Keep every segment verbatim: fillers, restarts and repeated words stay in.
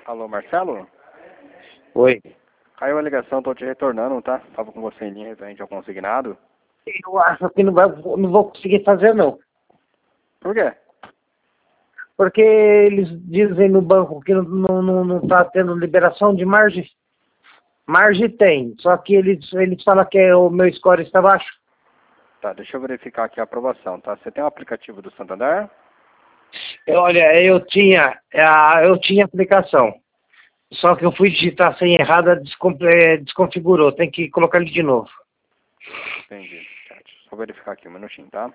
Alô, Marcelo? Oi. Caiu a ligação, tô te retornando, tá? Tava com você em linha referente ao consignado. Eu acho que não, vai, não vou conseguir fazer, não. Por quê? Porque eles dizem no banco que não não, não, não tá tendo liberação de margem. Margem tem, só que eles, eles falam que é o meu score está baixo. Tá, deixa eu verificar aqui a aprovação, tá? Você tem o aplicativo do Santander? Eu, olha, eu tinha, a- eu tinha aplicação. Só que eu fui digitar sem errada, descon- eh, desconfigurou. Tem que colocar ele de novo. Entendi. Tá, deixa eu só verificar aqui um minutinho, tá?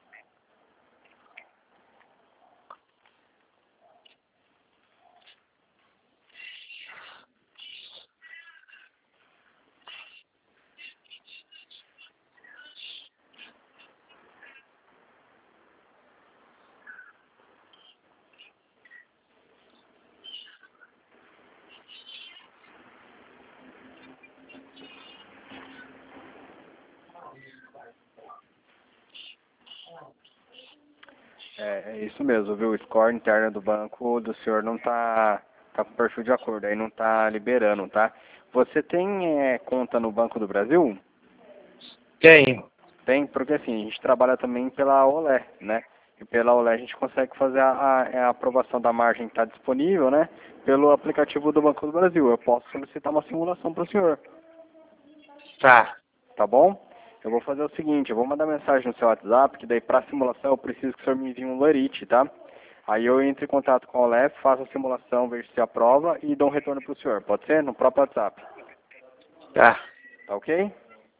É, é isso mesmo, viu? O score interno do banco do senhor não tá, tá com perfil de acordo, aí não tá liberando, tá? Você tem é, conta no Banco do Brasil? Tenho. Tem, porque assim, a gente trabalha também pela Olé, né? E pela Olé a gente consegue fazer a, a, a aprovação da margem que está disponível, né? Pelo aplicativo do Banco do Brasil. Eu posso solicitar uma simulação para o senhor, Tá. tá bom? Eu vou fazer o seguinte, eu vou mandar mensagem no seu WhatsApp, que daí para simulação eu preciso que o senhor me envie um lerite, tá? Aí eu entro em contato com a Olé, faço a simulação, vejo se aprova e dou um retorno para o senhor. Pode ser? No próprio WhatsApp. Tá. Tá ok?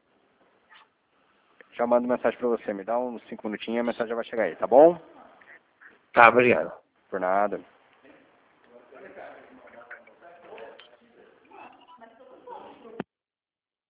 Já mando mensagem para você. Me dá uns cinco minutinhos e a mensagem já vai chegar aí, tá bom? Tá, obrigado. Por nada.